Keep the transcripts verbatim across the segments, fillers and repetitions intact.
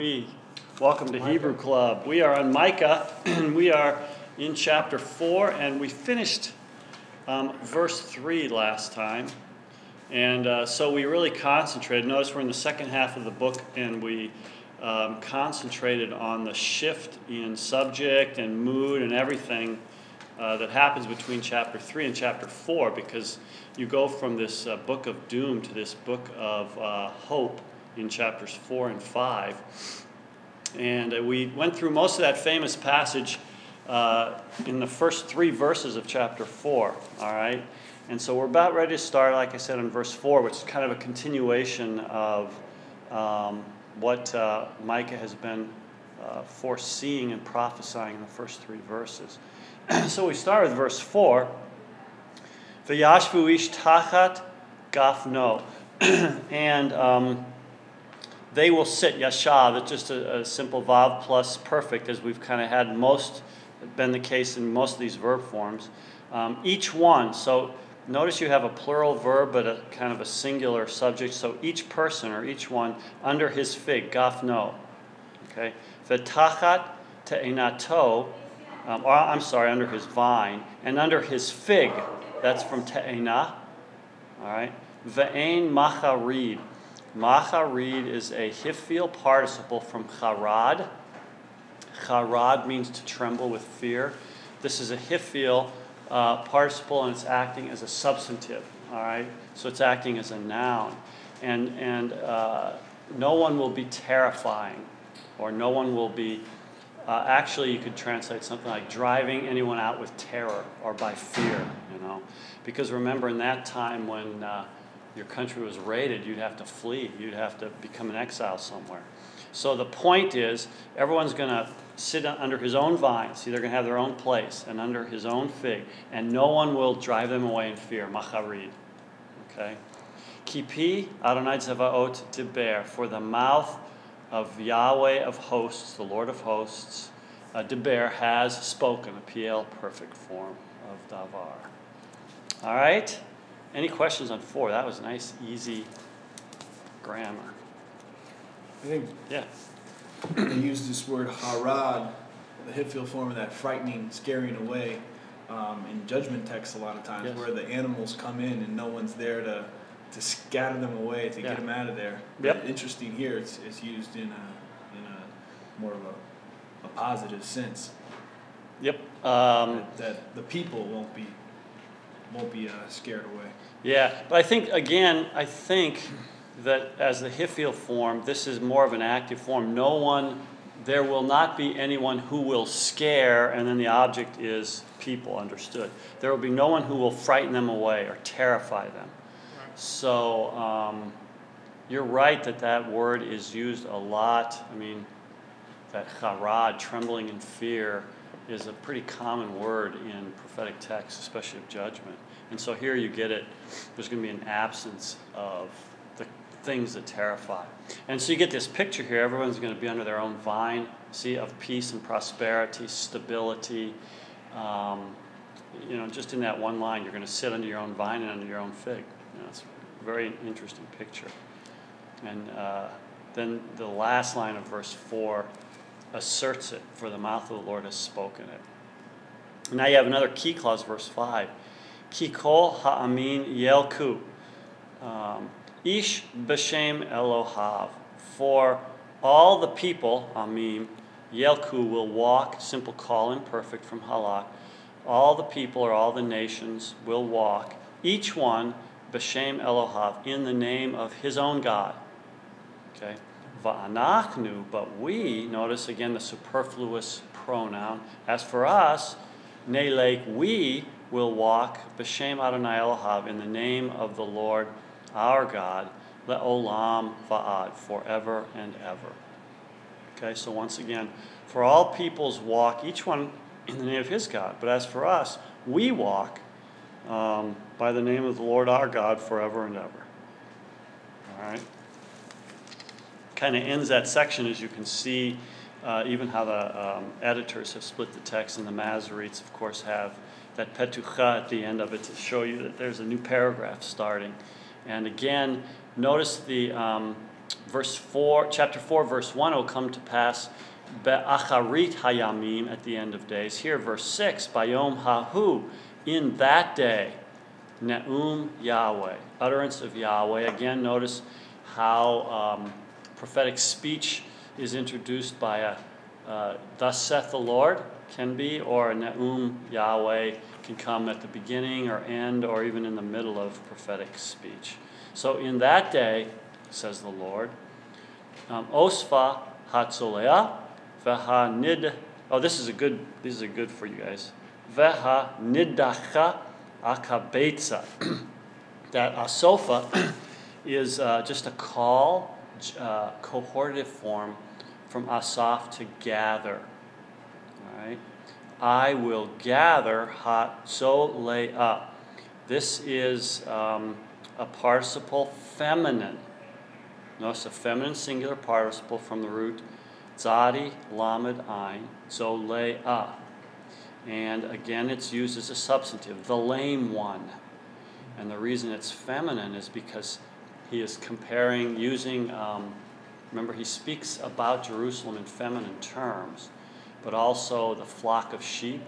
We welcome to Micah. Hebrew Club. We are on Micah, and we are in chapter four, and we finished um, verse three last time. And uh, so we really concentrated. Notice we're in the second half of the book, and we um, concentrated on the shift in subject and mood and everything uh, that happens between chapter three and chapter four, because you go from this uh, book of doom to this book of uh, hope in chapters four and five. And uh, we went through most of that famous passage uh, in the first three verses of chapter four, all right? And so we're about ready to start, like I said, in verse four, which is kind of a continuation of um, what uh, Micah has been uh, foreseeing and prophesying in the first three verses. So we start with verse four. V'yashvu ish tachat gafno. And um, they will sit, yashav, it's just a, a simple vav plus perfect, as we've kind of had most, been the case in most of these verb forms. Um, each one, so notice you have a plural verb, but a kind of a singular subject, so each person or each one under his fig, gafno. Okay? V'tachat te'enato, um, or I'm sorry, under his vine, and under his fig, that's from te'ena, all right? Ve'ein macharid. Macharid is a hifil participle from charad. Charad means to tremble with fear. This is a hifil uh, participle, and it's acting as a substantive. All right, so it's acting as a noun, and and uh, no one will be terrifying, or no one will be. Uh, actually, you could translate something like driving anyone out with terror or by fear. You know, because remember in that time when uh, your country was raided, you'd have to flee. You'd have to become an exile somewhere. So the point is, everyone's going to sit under his own vine. See, they're going to have their own place and under his own fig, and no one will drive them away in fear. Macharid. Okay? Kipi Adonai Tzavaot Deber, for the mouth of Yahweh of hosts, the Lord of hosts, uh, Deber has spoken, a P L perfect form of Davar. All right? Any questions on four? That was nice, easy grammar. I think yeah. they use this word harad, the hifil form of that frightening, scaring away, um, in judgment texts a lot of times, yes. Where the animals come in and no one's there to to scatter them away, to yeah. get them out of there. Yep. But interesting here, it's, it's used in a in a more of a, a positive sense. Yep. Um, that, that the people won't be won't be uh, scared away. Yeah, but I think, again, I think that as the hifil form, this is more of an active form. No one, there will not be anyone who will scare, and then the object is people, understood. There will be no one who will frighten them away or terrify them. Right. So um, you're right that that word is used a lot. I mean, that charad, trembling in fear, is a pretty common word in prophetic texts, especially of judgment. And so here you get it, there's going to be an absence of the things that terrify. And so you get this picture here, everyone's going to be under their own vine, see, of peace and prosperity, stability. Um, you know, just in that one line, you're going to sit under your own vine and under your own fig. You know, it's a very interesting picture. And uh, then the last line of verse four asserts it, for the mouth of the Lord has spoken it. Now you have another key clause, verse five. Ki kol ha'amin yelku. Um, ish b'shem Elohav. For all the people, amim, yelku, will walk, simple call imperfect from halak. All the people or all the nations will walk, each one b'shem Elohav, in the name of his own God. Okay? Va'anachnu, but we, notice again the superfluous pronoun. As for us, nelek, we will walk b'shem Adonai Elohav, in the name of the Lord our God, le'olam va'ad, forever and ever. Okay, so once again, for all peoples walk, each one in the name of his God. But as for us, we walk um, by the name of the Lord our God forever and ever. All right? Kind of ends that section, as you can see, uh, even how the um, editors have split the text, and the Masoretes, of course, have that petucha at the end of it to show you that there's a new paragraph starting. And again, notice the um, verse four, chapter four, verse one, will come to pass be'acharit hayamim, at the end of days. Here, verse six, bayom hahu, in that day, ne'um Yahweh, utterance of Yahweh. Again, notice how um, prophetic speech is introduced by a uh, thus saith the Lord can be, or a ne'um Yahweh can come at the beginning or end or even in the middle of prophetic speech. So in that day, says the Lord, um, osfa hatzolea veha nid. Oh, this is a good. These are good for you guys. Veha nidacha akabetza. That asofa is uh, just a call, uh, cohortative form from asaf, to gather. All right. I will gather hatzolea. This is um, a participle feminine. Notice a feminine singular participle from the root tzadi, lamed, ayin, zolea. And again, it's used as a substantive, the lame one. And the reason it's feminine is because he is comparing, using, um, remember, he speaks about Jerusalem in feminine terms, but also the flock of sheep,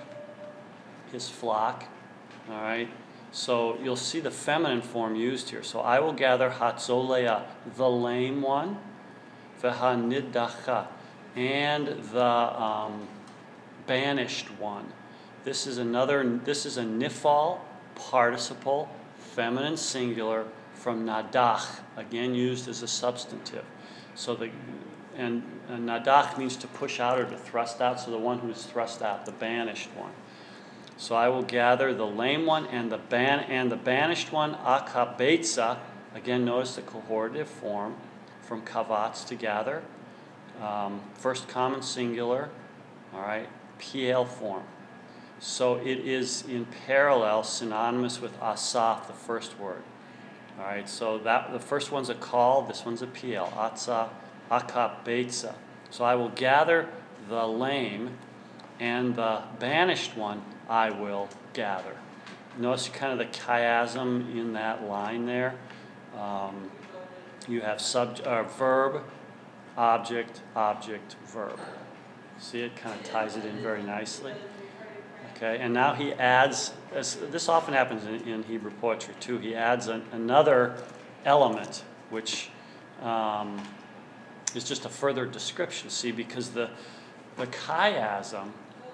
his flock, all right? So you'll see the feminine form used here. So I will gather hatzolea, the lame one, v'hanidacha, and the um, banished one. This is another, this is a nifal participle, feminine singular, from nadach, again used as a substantive. So the, and, and nadach means to push out or to thrust out, so the one who is thrust out, the banished one. So I will gather the lame one and the ban and the banished one, akabetza. Again, notice the cohortative form from kavatz, to gather. Um, first common singular, all right, P L form. So it is in parallel, synonymous with asaf, the first word. All right, so that the first one's a call, this one's a P L, atza, akabetza. So I will gather the lame, and the banished one I will gather. Notice kind of the chiasm in that line there. Um, you have sub, uh, verb, object, object, verb. See, it kind of ties it in very nicely. Okay, and now he adds, as this often happens in, in Hebrew poetry too, he adds an, another element, which um, is just a further description. See, because the, the chiasm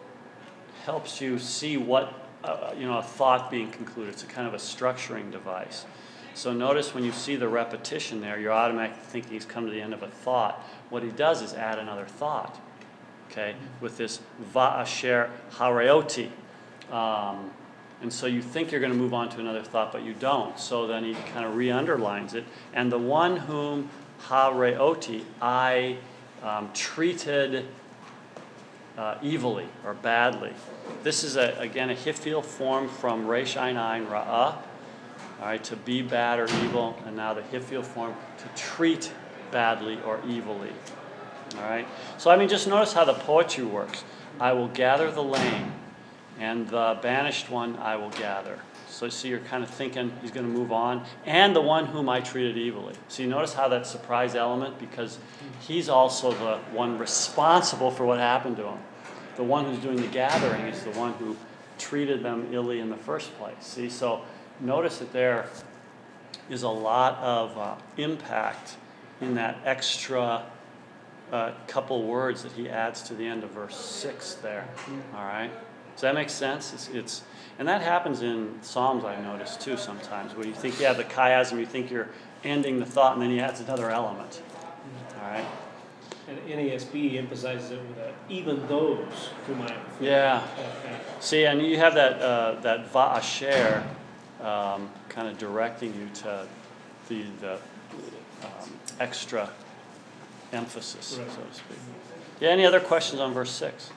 helps you see what, uh, you know, a thought being concluded. It's a kind of a structuring device. So notice when you see the repetition there, you're automatically thinking he's come to the end of a thought. What he does is add another thought, okay, with this va'asher hareoti. Um, and so you think you're going to move on to another thought, but you don't. So then he kind of re-underlines it. And the one whom hareoti, I um, treated Uh, evilly or badly. This is, a, again, a hifil form from resh ayin ayin ra'ah, all right, to be bad or evil, and now the hifil form to treat badly or evilly. All right? So, I mean, just notice how the poetry works. I will gather the lame, and the banished one I will gather. So, see, you're kind of thinking he's going to move on. And the one whom I treated evilly. So, you notice how that surprise element, because he's also the one responsible for what happened to him. The one who's doing the gathering is the one who treated them illy in the first place. See, so notice that there is a lot of uh, impact in that extra uh, couple words that he adds to the end of verse six there. All right? Does that make sense? It's, it's and that happens in Psalms, I've noticed too sometimes, where you think you have the chiasm, you think you're ending the thought, and then he adds another element. All right? And N A S B emphasizes it with a, even those whom I... Yeah. See, and you have that uh, that va'asher um, kind of directing you to the, the um, extra emphasis, right, so to speak. Yeah, any other questions on verse six?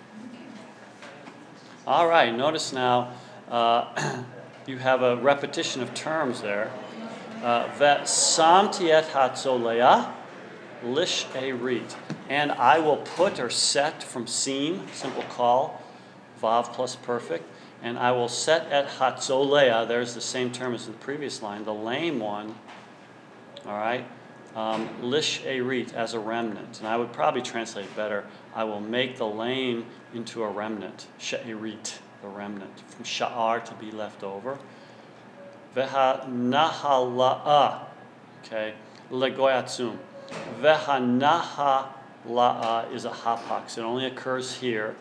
All right, notice now uh, you have a repetition of terms there. Vet samtiet hatzolea lish erit. And I will put or set from seam, simple call, vav plus perfect. And I will set at hatzolea, there's the same term as the previous line, the lame one, all right, Um, lish erit, as a remnant. And I would probably translate better, I will make the lame into a remnant. She'erit, the remnant. From sha'ar, to be left over. Veha nahala'a, okay, legoyatsum. Veha nahala'a is a hapax. It only occurs here.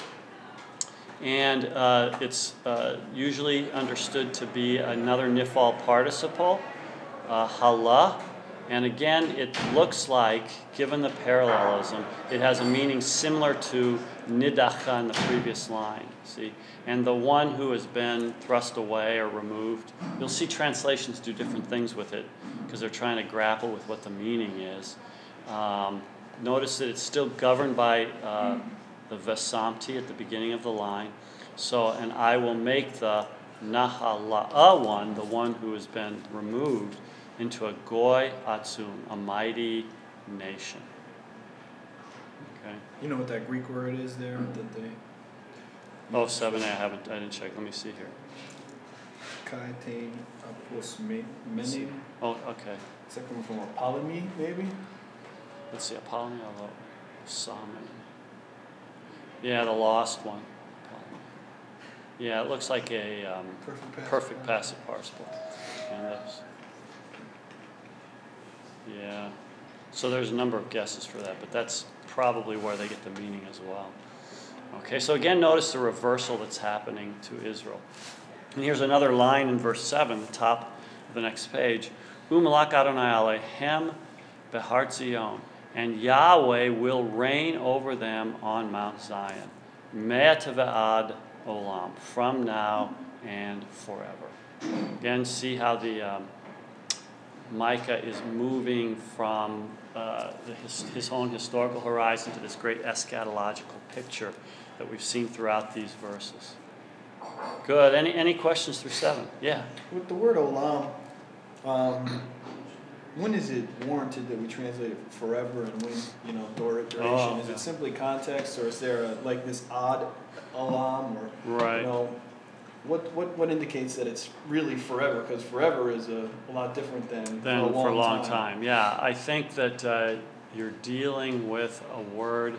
And uh, it's uh, usually understood to be another nifal participle, uh, hala. And again, it looks like, given the parallelism, it has a meaning similar to nidacha in the previous line. See, and the one who has been thrust away or removed. You'll see translations do different things with it because they're trying to grapple with what the meaning is. Um, notice that it's still governed by uh, the vesamti at the beginning of the line. So, and I will make the nahala'a one, the one who has been removed, into a goy atzum, a mighty nation. Okay. You know what that Greek word is there that they? Oh, seven. I haven't. I didn't check. Let me see here. Kaitain apos menim. Oh, okay. Is that coming from Apollomy, maybe? Let's see. Apollomy, although Salmon. Yeah, the lost one. Yeah, it looks like a um, Perfect passive, perfect passive participle. And that's. Yeah. So there's a number of guesses for that, but that's probably where they get the meaning as well. Okay, so again, notice the reversal that's happening to Israel. And here's another line in verse seven, the top of the next page. Umalak Adonai Alehem behar Zion, and Yahweh will reign over them on Mount Zion. Me'at ve'ad olam, from now and forever. Again, see how the um, Micah is moving from uh, the, his, his own historical horizon to this great eschatological picture that we've seen throughout these verses. Good. Any any questions through seven? Yeah. With the word olam, um, when is it warranted that we translate it forever, and when, you know, duration? Oh, is yeah. it simply context, or is there a, like this odd olam, or Right. you know, what what what indicates that it's really forever? Because forever is a, a lot different than Then for a long, for a long time. time. Yeah, I think that uh, you're dealing with a word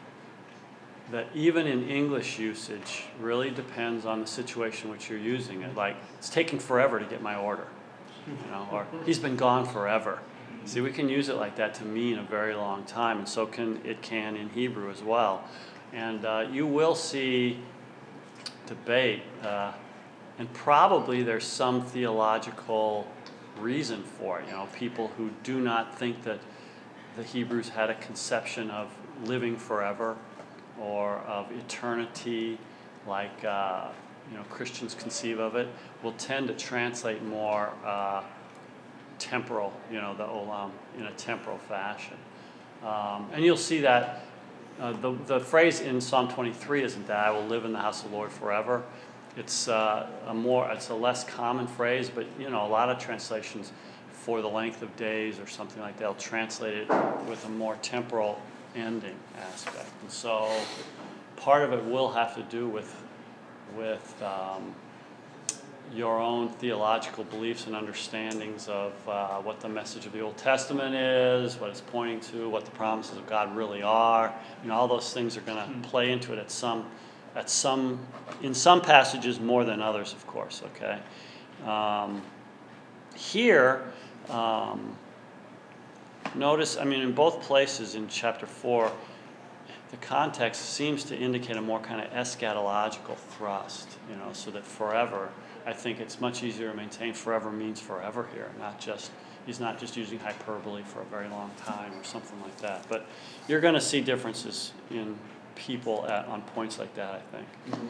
that even in English usage really depends on the situation which you're using it. Like, it's taking forever to get my order, you know, or he's been gone forever. See, we can use it like that to mean a very long time, and so can it can in Hebrew as well. And uh, you will see debate, uh, and probably there's some theological reason for it. You know, people who do not think that the Hebrews had a conception of living forever or of eternity, like uh, you know Christians conceive of it, will tend to translate more uh, temporal, you know, the olam in a temporal fashion. Um, and you'll see that uh, the the phrase in Psalm twenty-three isn't that I will live in the house of the Lord forever. It's uh, a more it's a less common phrase, but you know a lot of translations for the length of days or something like that will translate it with a more temporal ending aspect. And so part of it will have to do with with um, your own theological beliefs and understandings of uh, what the message of the Old Testament is, what it's pointing to, what the promises of God really are. You know, all those things are going to play into it at some, at some, in some passages more than others, of course. Okay. Um, here, um, notice. I mean, in both places in chapter four, the context seems to indicate a more kind of eschatological thrust. You know, so that forever. I think it's much easier to maintain forever means forever here, not just, he's not just using hyperbole for a very long time or something like that. But you're going to see differences in people at, on points like that, I think. Mm-hmm.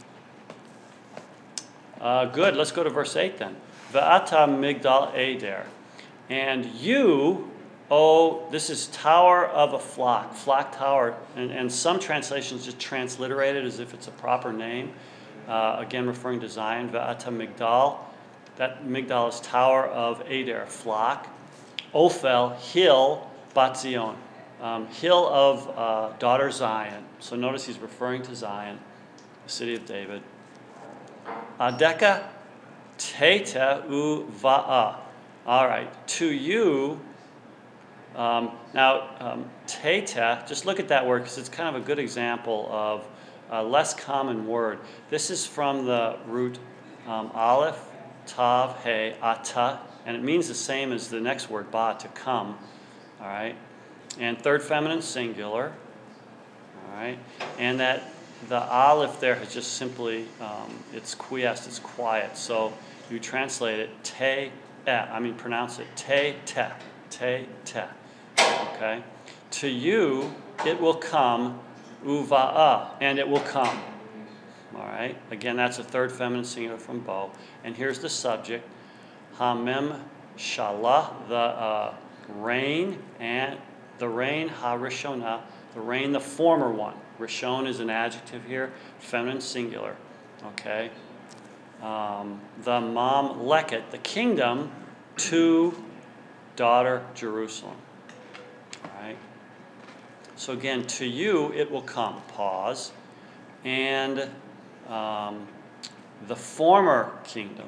Uh, good, let's go to verse eight then. Ve'ata migdal eder. And you, oh, this is tower of a flock, flock tower. And, and some translations just transliterate it as if it's a proper name. Uh, again, referring to Zion, Ve'ata Migdal. That Migdal is tower of Eder, flock. Ophel, hill, Bat Zion, um, hill of uh, daughter Zion. So notice he's referring to Zion, the city of David. Adeka teta u va'a. All right, to you, Um, now, um, teta, just look at that word because it's kind of a good example of a less common word. This is from the root um, aleph, tav, he, ata, and it means the same as the next word, ba, to come. All right? And third feminine singular. All right? And that the aleph there has just simply, um, it's quiesced, it's quiet. So you translate it, te, e, I mean pronounce it, te, te, te, te. Okay? To you, it will come, uva'a, and it will come. All right? Again, that's a third feminine singular from bo. And here's the subject, hamem shalah, the uh, rain, and the rain, ha-rishonah, the rain, the former one. Rishon is an adjective here, feminine singular. Okay? Um, the mam leket, the kingdom, to daughter Jerusalem. All right? So again, to you it will come. Pause. And um, the former kingdom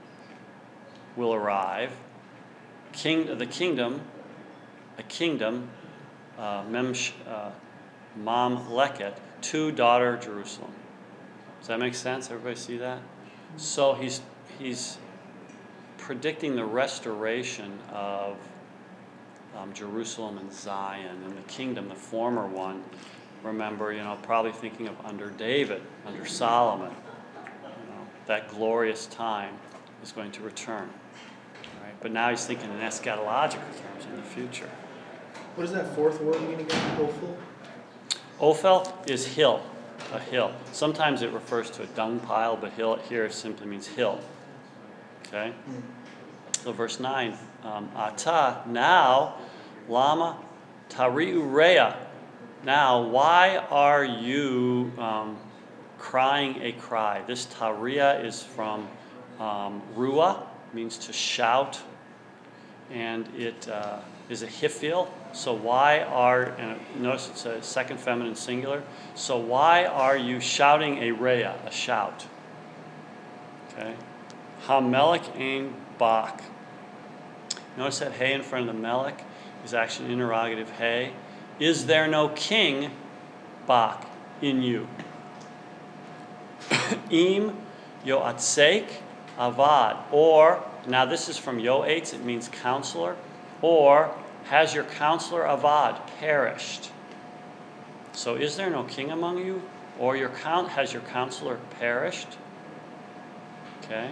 will arrive. King, the kingdom, a kingdom, uh, mem, uh, mam leket, to daughter Jerusalem. Does that make sense? Everybody see that? So he's he's predicting the restoration of um, Jerusalem and Zion and the kingdom, the former one. Remember, you know, probably thinking of under David, under Solomon. You know, that glorious time is going to return. Right? But now he's thinking in eschatological terms in the future. What does that fourth word mean again? Ophel? Ophel is hill, a hill. Sometimes it refers to a dung pile, but hill here simply means hill. Okay? Mm. So verse nine, um, Ata, now, lama tari'u rea. Now, why are you um, crying a cry? This taria is from um, ruah, means to shout, and it uh, is a hiphil. So why are, and notice it's a second feminine singular, so why are you shouting a rea, a shout? Okay. Ha-melech ein bach. Notice that hey in front of the melech is actually an interrogative hey. Is there no king, bach, in you? Im yoatseik avad. Or, now this is from yoetz, it means counselor. Or, has your counselor avad perished? So is there no king among you? Or your count has your counselor perished? Okay.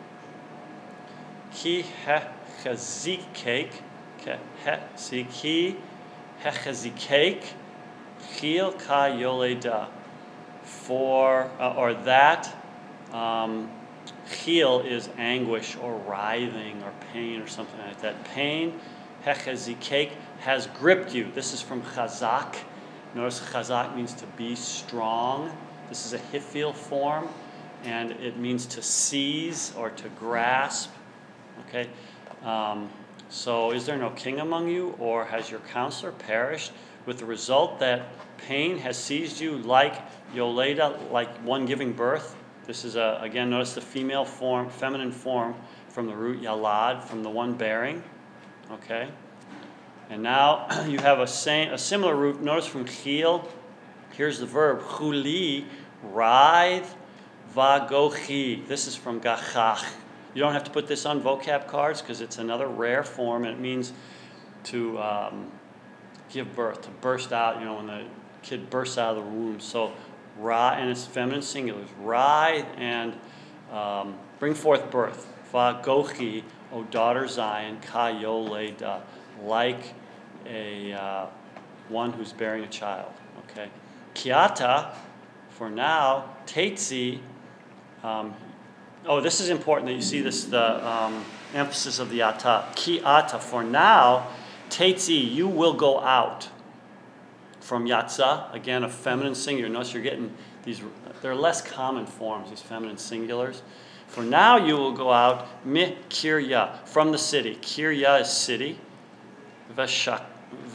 Ki hechazikek, see, ki hechazikek, chil ka yoleda. For, uh, or that, um, chil is anguish or writhing or pain or something like that. Pain, hechazikek, has gripped you. This is from chazak. Notice chazak means to be strong. This is a hiphil form, and it means to seize or to grasp. Okay? Um, so is there no king among you, or has your counselor perished, with the result that pain has seized you like yoleda, like one giving birth? This is, a, again, notice the female form, feminine form from the root yalad, from the one bearing. Okay? And now you have a, same, a similar root. Notice from chil, here's the verb, chuli, writhe, vagochi. This is from gachach. You don't have to put this on vocab cards because it's another rare form, and it means to um, give birth, to burst out, you know, when the kid bursts out of the womb. So, ra, and it's feminine singulars, writhe and um, bring forth birth. Vagochi, O daughter Zion, ka yoleda, like a uh, one who's bearing a child. Okay. Kiata, for now, tetzi. Um, oh, this is important that you see this, the um, emphasis of the ata. Kiata, for now, tetzi, you will go out. From yatsa, again, a feminine singular. Notice you're getting these, they're less common forms, these feminine singulars. For now you will go out, mi kirya, from the city. Kirya is city. Veshakant,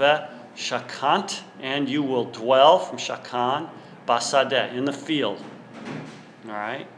and you will dwell, from shakan, basadeh, in the field. All right?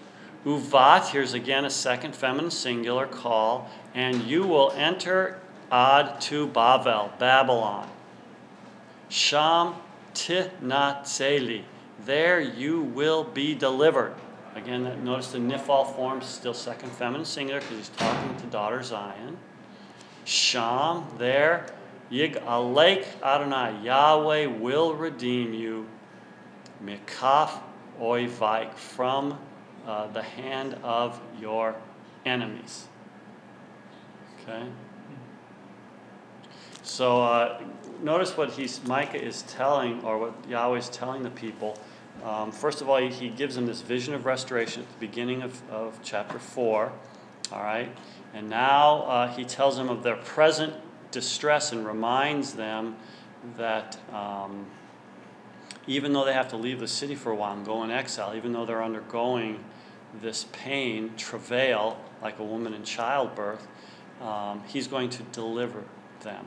Uvat, here's again a second feminine singular call, and you will enter ad tu Bavel, Babylon. Sham tinatzeli, there you will be delivered. Again, notice the nifal form is still second feminine singular because he's talking to daughter Zion. Sham, there, Yig Alek Adonai, Yahweh will redeem you. Mikaf oivik, from uh, the hand of your enemies. Okay? So uh, notice what he's Micah is telling, or what Yahweh is telling the people. Um, first of all, he, he gives them this vision of restoration at the beginning of, of chapter four. All right? And now uh, he tells them of their present distress and reminds them that um, even though they have to leave the city for a while and go in exile, even though they're undergoing this pain, travail, like a woman in childbirth, um, he's going to deliver them.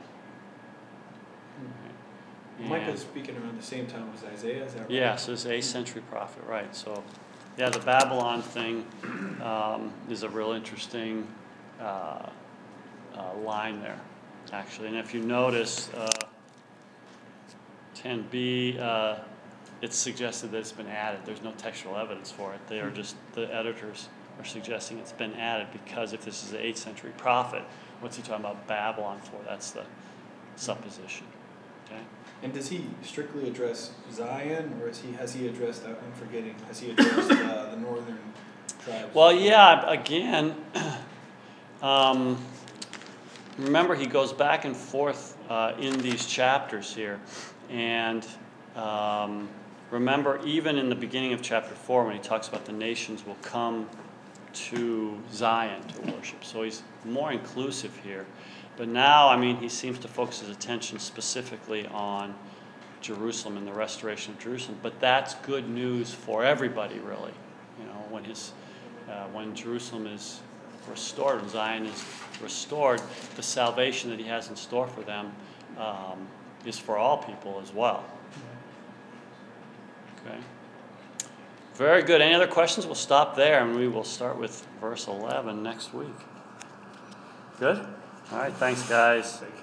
And Micah's speaking around the same time as Isaiah, is that right? Yeah, so it's an eighth century prophet, right. So, yeah, the Babylon thing um, is a real interesting uh, uh, line there, actually. And if you notice, uh, ten b, uh, it's suggested that it's been added. There's no textual evidence for it. They are just, the editors are suggesting it's been added because if this is an eighth century prophet, what's he talking about Babylon for? That's the supposition. Okay? And does he strictly address Zion, or is he has he addressed, uh, I'm forgetting, has he addressed uh, the northern tribes? Well, yeah, again, um, remember he goes back and forth uh, in these chapters here. And um, remember, even in the beginning of chapter four, when he talks about the nations will come to Zion to worship. So he's more inclusive here. But now, I mean, he seems to focus his attention specifically on Jerusalem and the restoration of Jerusalem. But that's good news for everybody, really. You know, when his, uh, when Jerusalem is restored, when Zion is restored, the salvation that he has in store for them um, is for all people as well. Okay. Very good. Any other questions? We'll stop there, and we will start with verse eleven next week. Good? All right. Thanks, guys.